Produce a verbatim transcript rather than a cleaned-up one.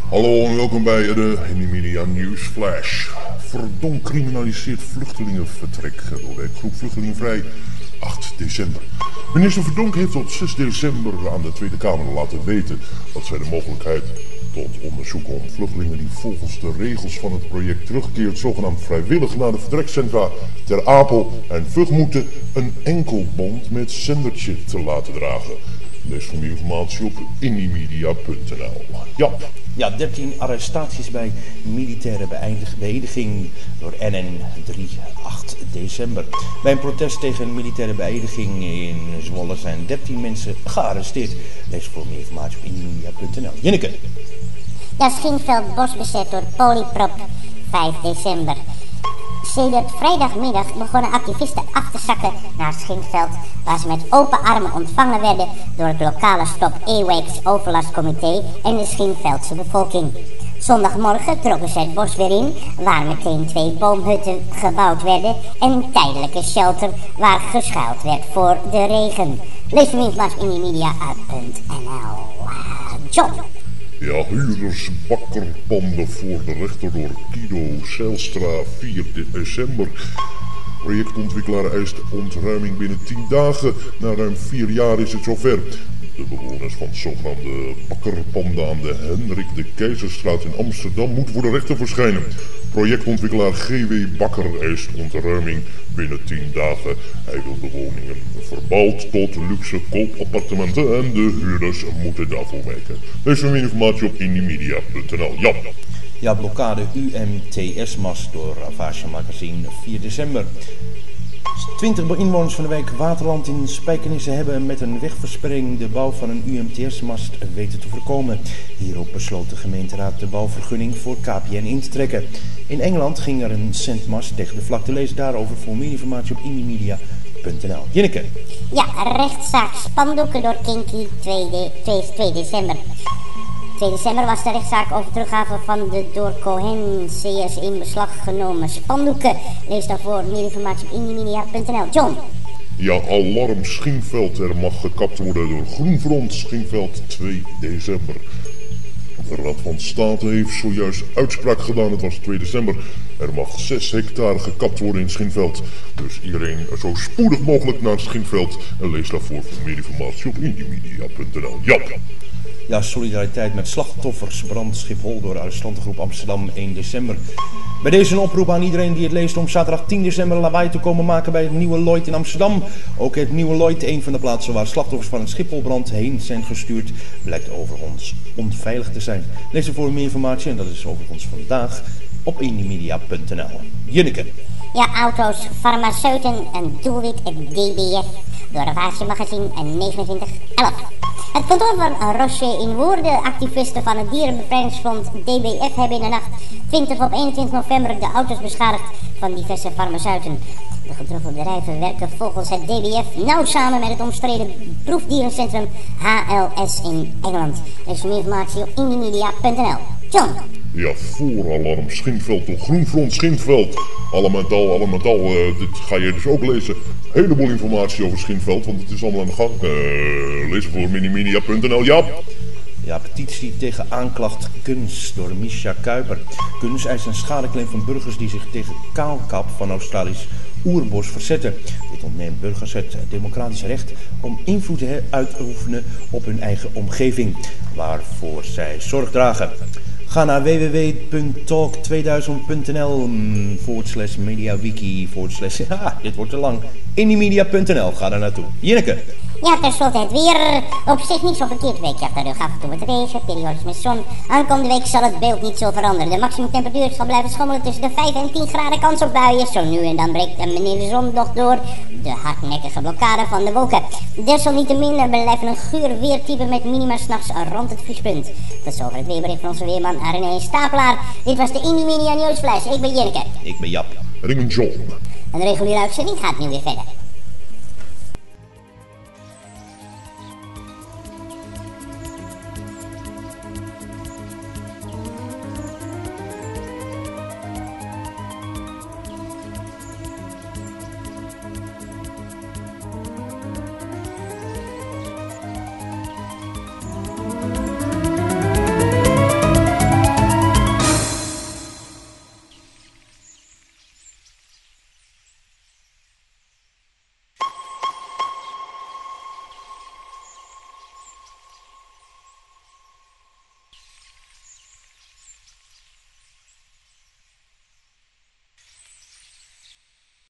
Hallo en welkom bij de Indie-Media Newsflash. Verdonk criminaliseert vluchtelingenvertrek door de groep Vluchtelingenvrij acht december. Minister Verdonk heeft op zes december aan de Tweede Kamer laten weten dat zij de mogelijkheid tot onderzoeken om vluchtelingen die volgens de regels van het project terugkeert zogenaamd vrijwillig naar de vertrekcentra Ter Apel en Vught moeten een enkelband met zendertje te laten dragen. Lees voor meer informatie op indiemedia punt n l. Ja. Ja, dertien arrestaties bij militaire beëdiging door N N drie acht december. Bij een protest tegen een militaire beëdiging in Zwolle zijn dertien mensen gearresteerd. Lees voor meer informatie op indiemedia punt n l. Jinneke. Ja, Schinveld bos bezet door Polyprop vijf december. Sedert vrijdagmiddag begonnen activisten af te zakken naar Schinveld, waar ze met open armen ontvangen werden door het lokale Stop Airwaves overlastcomité en de Schinveldse bevolking. Zondagmorgen trokken ze het bos weer in, waar meteen twee boomhutten gebouwd werden en een tijdelijke shelter waar geschuild werd voor de regen. Lees meer informatie in indiemedia punt n l. John. Ja, huurders bakkerpanden voor de rechter door Guido Zijlstra vier december. Projectontwikkelaar eist ontruiming binnen tien dagen. Na ruim vier jaar is het zover. De bewoners van zogenaamde bakkerpanden aan de Hendrik de Keizerstraat in Amsterdam moeten voor de rechter verschijnen. Projectontwikkelaar G W Bakker eist ontruiming binnen tien dagen. Hij wil de woningen verbouwd tot luxe koopappartementen en de huurders moeten daarvoor wijken. Lees meer informatie op indiemedia punt n l. Ja. Ja, blokkade U M T S-mast door Ravage Magazine vier december. twintig inwoners van de wijk Waterland in Spijkenisse hebben met een wegversperring de bouw van een U M T S-mast weten te voorkomen. Hierop besloot de gemeenteraad de bouwvergunning voor K P N in te trekken. In Engeland ging er een zendmast tegen de vlakte. Lees daarover voor meer informatie op indiemedia punt n l. Jinneke. Ja, rechtszaak spandoeken door Kinky twee december. twee december was de rechtszaak over teruggave van de door Cohen C S in beslag genomen spandoeken. Lees daarvoor meer informatie op indiemedia punt n l. John. Ja, alarm Schinveld. Er mag gekapt worden door Groenfront Schinveld twee december. De Raad van State heeft zojuist uitspraak gedaan. Het was twee december. Er mag zes hectare gekapt worden in Schinveld. Dus iedereen zo spoedig mogelijk naar Schinveld. En lees daarvoor voor meer informatie op indiemedia punt n l. Ja. Ja, solidariteit met slachtoffers brand Schiphol door de arrestantengroep Amsterdam één december. Bij deze een oproep aan iedereen die het leest om zaterdag tien december lawaai te komen maken bij het Nieuwe Lloyd in Amsterdam. Ook het Nieuwe Lloyd, een van de plaatsen waar slachtoffers van een Schipholbrand heen zijn gestuurd, blijkt overigens onveilig te zijn. Lees ervoor meer informatie, en dat is overigens vandaag, op indiemedia punt n l. Jinneke. Ja, auto's, farmaceuten en doelwit het D B F door Ravage Magazine en negenentwintig elf. Het kantoor van Rocher in Woerden, activisten van het Dierenbevrijdingsfront D B F, hebben in de nacht twintig op eenentwintig november de auto's beschadigd van diverse farmaceuten. De getroffen bedrijven werken volgens het D B F nauw samen met het omstreden proefdierencentrum H L S in Engeland. Er is meer informatie op indiemedia punt n l. John. Ja, vooralarm Schinveld door Groenfront Schinveld. Allemaal, allemaal, uh, dit ga je dus ook lezen. Heleboel informatie over Schinveld, want het is allemaal aan de gang. Uh, lees voor indiemedia punt n l. Ja. Ja, petitie tegen aanklacht Kunz door Misha Kuiper. Kunz eist een schadeclaim van burgers die zich tegen kaalkap van Australisch oerbos verzetten. Dit ontneemt burgers het democratisch recht om invloed uit te oefenen op hun eigen omgeving, waarvoor zij zorg dragen. Ga naar w w w punt talk tweeduizend punt n l forward slash mediawiki forward slash ha, dit wordt te lang. indiemedia punt n l, ga daar naartoe. Jinneke. Ja, tenslotte het weer. Op zich niet zo verkeerd weekje achter de rug. Af en toe met regen, periodisch met zon. Aankomende week zal het beeld niet zo veranderen. De maximumtemperatuur zal blijven schommelen tussen de vijf en tien graden. Kans op buien. Zo nu en dan breekt meneer de zon nog door de hardnekkige blokkade van de wolken. Desalniettemin blijven een guur weertype met minima 's nachts rond het vriespunt. Tot zover het weerbericht van onze weerman René Stapelaar. Dit was de Indie-Media Newsflash. Ik ben Jinneke. Ik ben Jap. En ik ben John. Een reguliere uitzending gaat nu weer verder.